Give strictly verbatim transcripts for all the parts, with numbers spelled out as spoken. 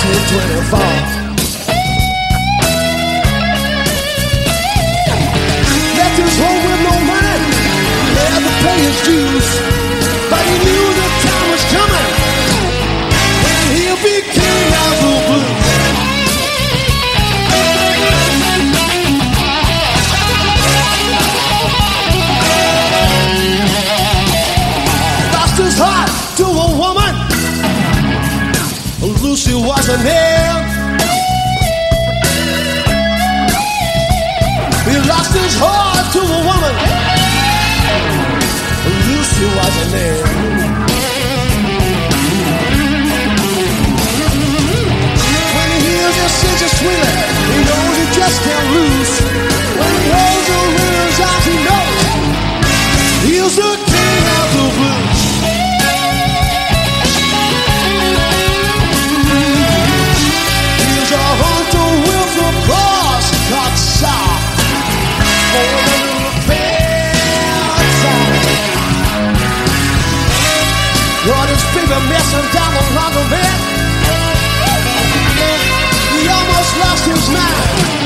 nineteen twenty-four. Left his home with no money, he had to pay his dues, but he knew the time was coming when he'll be king of the blues. Lost his heart to a woman, Lucy was her name. He lost his heart to a woman, Lucy was her name. When he hears the scissors squealing, he knows he just can't lose. When he holds the wheels out, he knows he's the king of the blues. He's a hunter with a cross cut soft for a little bad time. Got his baby messing down the laundromat. He almost lost his mind.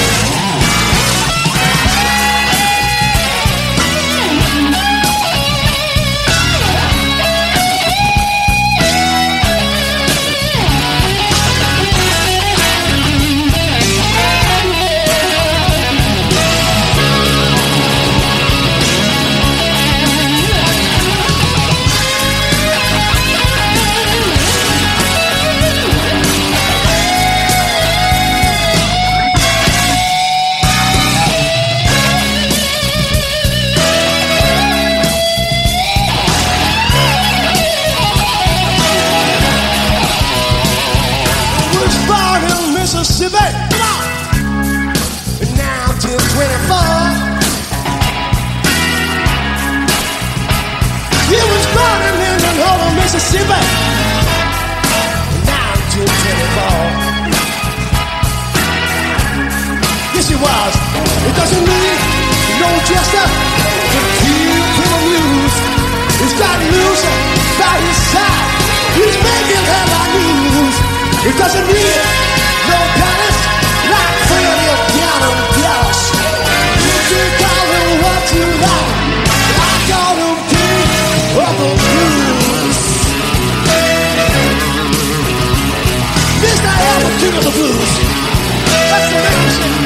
Mississippi, come on! nineteen twenty-four. He was born in Indianola, Mississippi, nineteen twenty-four. Yes, he was. It doesn't need no jester to keep him amused. He's got loose by his side. He's making headline news. It doesn't need no palace, like Freddie or Down in Dallas. You can call him what you like. I call him king of the blues. Mister Albert, king of the blues. That's the name.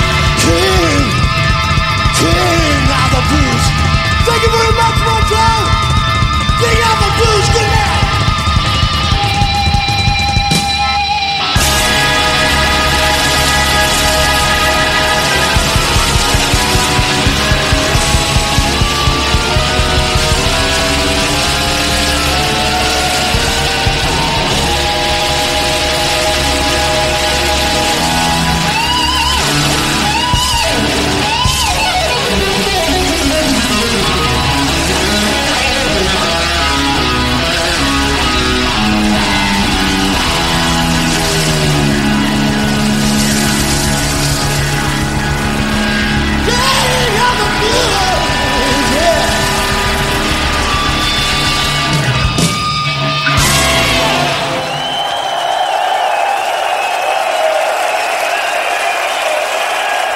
Thank you very much, Motown!